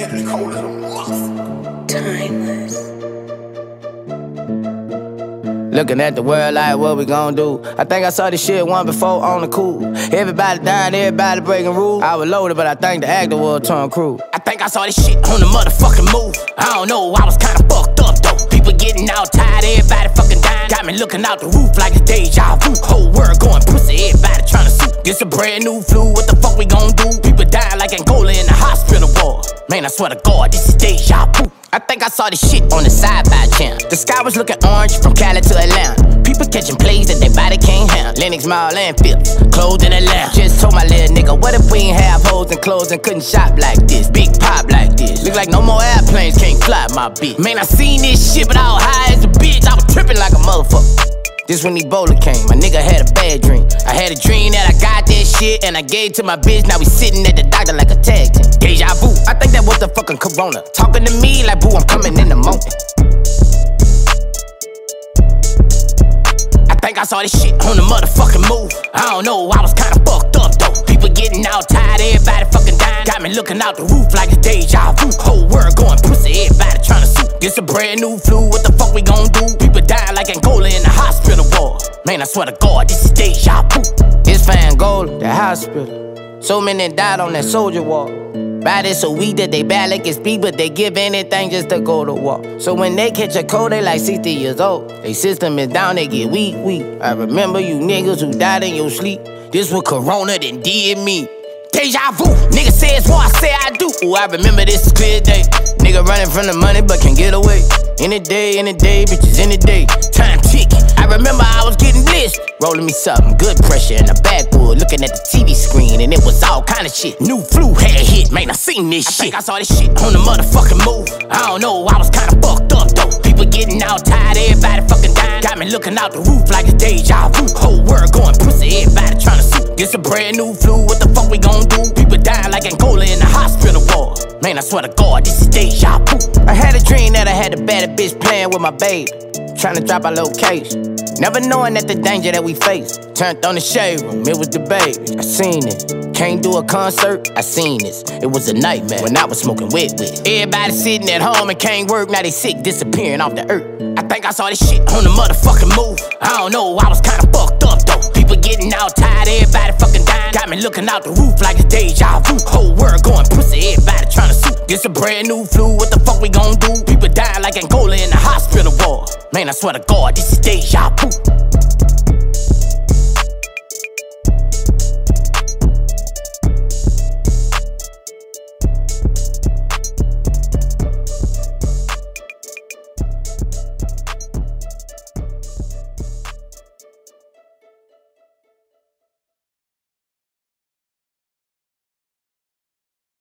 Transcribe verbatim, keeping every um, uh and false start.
Timeless. Looking at the world like what we gon' do. I think I saw this shit one before on the cool. Everybody dying, everybody breaking rules. I was loaded, but I think the actor was Tom Cruise. I think I saw this shit on the motherfucking move. I don't know, I was kinda fucked up though. People getting all tired, everybody fucking dying. Got me looking out the roof like a deja vu. Whole world going pussy, everybody tryna sue. This a brand new flu, what the fuck we gon' do? People dying like Angola in the hospital ward. Man, I swear to God, this is deja vu. I think I saw this shit on the side-by channel. The sky was looking orange from Cali to Atlanta. People catching plays that their body can't handle. Lennox Mall and Phillips, clothed in Atlanta. Just told my little nigga, what if we ain't have hoes and clothes and couldn't shop like this? Big pop like this. Look like no more airplanes can't fly my bitch. Man, I seen this shit, but I was high as a bitch. I was tripping like a motherfucker. This when Ebola came, my nigga had a bad dream. I had a dream that I got that shit and I gave to my bitch. Now we sitting at the doctor like a tag team. Deja vu, I think that was the fucking corona. Talking to me like boo, I'm coming in the moment. I think I saw this shit on the motherfucking move. I don't know, I was kinda fucked up though. People getting all tired, everybody fucking dying. Got me looking out the roof like it's deja vu. Whole world going pussy, everybody tryna sue. This a brand new flu, what the fuck we gon' do? People dying like Angola in the hospital ward. Man, I swear to God, this is deja vu. It's for Angola, the hospital. So many died on that soldier wall. Bodies so weak that they barely can speak, but they give anything just to go to war. So when they catch a cold, they like sixty years old. They system is down, they get weak, weak. I remember you niggas who died in your sleep. This what Corona done did me. Deja vu, nigga says what I say I do. Ooh, I remember this is clear day. Nigga running from the money but can't get away. Any day, any day, bitches any day. Time ticking. I remember I was getting blissed. Rolling me something, good pressure in the backwood. Looking at the T V screen and it was all kind of shit. New flu had hit, man, I seen this I shit. I think I saw this shit on the motherfucking move. I don't know, I was kinda fucked up though. People getting all tired, everybody fucking dying. Got me looking out the roof like it's deja vu. Whole world going pussy, everybody tryna sue. This a brand new flu, what the fuck we gon' do? People dying like Angola in the hospital ward. Man, I swear to God, this is deja vu. I had a dream that I had a bad bitch playing with my babe, trying to drop our location. Never knowing that the danger that we face. Turned on the shade room, it was the babe. I seen it. Can't do a concert, I seen this. It was a nightmare when I was smoking wet with it. Everybody sitting at home and can't work, now they sick, disappearing off the earth. I think I saw this shit on the motherfucking move. I don't know, I was kinda fucked up though. People getting all tired, everybody fucking dying. Got me looking out the roof like it's deja vu. Whole world going pussy, everybody tryna sue. This a brand new flu, what the fuck we gon' do? People dying like Angola in the hospital ward. Man, I swear to God, this is deja vu.